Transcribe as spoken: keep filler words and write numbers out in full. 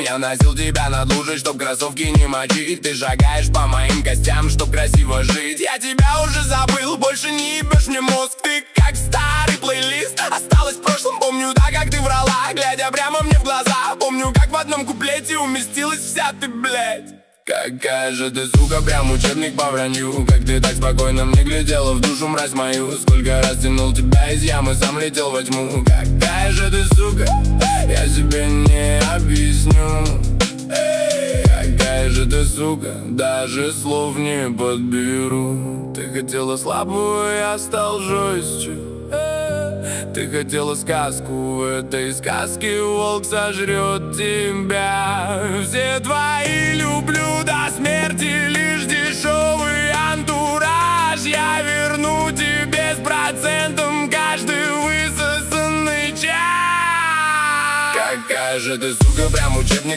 Я носил тебя над лужей, чтоб кроссовки не мочить. Ты шагаешь по моим костям, чтоб красиво жить. Я тебя уже забыл, больше не ебешь мне мозг. Ты как старый плейлист, осталась в прошлом. Помню, да, как ты врала, глядя прямо мне в глаза. Помню, как в одном куплете уместилась вся ты, блядь. Какая же ты, сука, прям учебник по вранью. Как ты так спокойно мне глядела в душу, мразь мою. Сколько раз тянул тебя из ямы, сам летел во тьму. Какая же ты, сука, я себе не объясню. Эй, какая же ты, сука, даже слов не подберу. Ты хотела слабую, я стал жестче. Ты хотела сказку, в этой сказке волк сожрет тебя. Все твои люблю до смерти, лишь дешевый антураж. Я верну тебе с процентом каждый высосанный час. Какая же ты, сука, прям учебник